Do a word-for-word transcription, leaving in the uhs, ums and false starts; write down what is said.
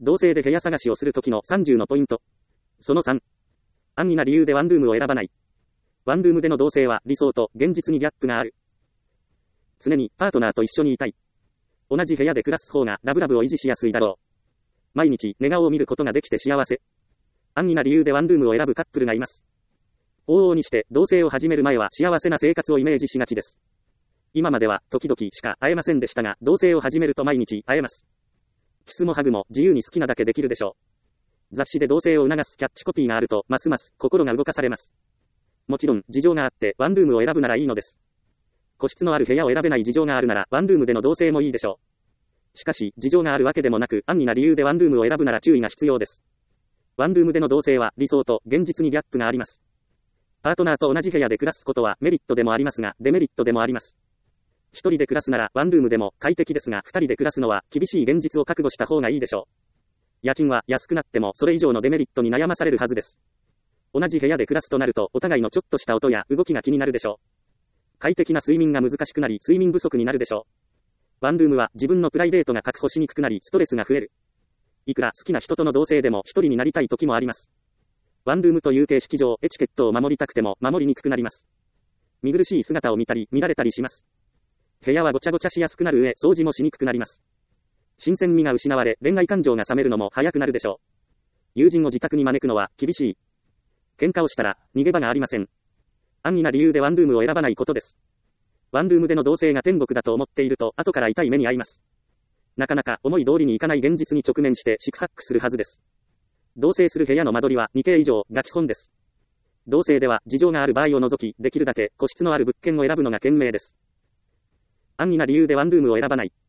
同棲で部屋探しをするときのさんじゅうのポイント。そのさん。安易な理由でワンルームを選ばない。ワンルームでの同棲は理想と現実にギャップがある。常にパートナーと一緒にいたい。同じ部屋で暮らす方がラブラブを維持しやすいだろう。毎日寝顔を見ることができて幸せ。安易な理由でワンルームを選ぶカップルがいます。往々にして同棲を始める前は幸せな生活をイメージしがちです。今までは時々しか会えませんでしたが、同棲を始めると毎日会えます。キスもハグも自由に好きなだけできるでしょう。雑誌で同棲を促すキャッチコピーがあるとますます心が動かされます。もちろん事情があってワンルームを選ぶならいいのです。個室のある部屋を選べない事情があるならワンルームでの同棲もいいでしょう。しかし事情があるわけでもなく安易な理由でワンルームを選ぶなら注意が必要です。ワンルームでの同棲は理想と現実にギャップがあります。パートナーと同じ部屋で暮らすことはメリットでもありますがデメリットでもあります。一人で暮らすならワンルームでも快適ですが二人で暮らすのは厳しい現実を覚悟した方がいいでしょう。家賃は安くなってもそれ以上のデメリットに悩まされるはずです。同じ部屋で暮らすとなるとお互いのちょっとした音や動きが気になるでしょう。快適な睡眠が難しくなり睡眠不足になるでしょう。ワンルームは自分のプライベートが確保しにくくなりストレスが増える。いくら好きな人との同棲でも一人になりたい時もあります。ワンルームという形式上エチケットを守りたくても守りにくくなります。見苦しい姿を見たり見られたりします。部屋はごちゃごちゃしやすくなる上掃除もしにくくなります。新鮮味が失われ恋愛感情が冷めるのも早くなるでしょう。友人を自宅に招くのは厳しい。喧嘩をしたら逃げ場がありません。安易な理由でワンルームを選ばないことです。ワンルームでの同棲が天国だと思っていると後から痛い目に遭います。なかなか思い通りにいかない現実に直面して四苦八苦するはずです。同棲する部屋の間取りはにケー以上が基本です。同棲では事情がある場合を除きできるだけ個室のある物件を選ぶのが賢明です。安易な理由でワンルームを選ばない。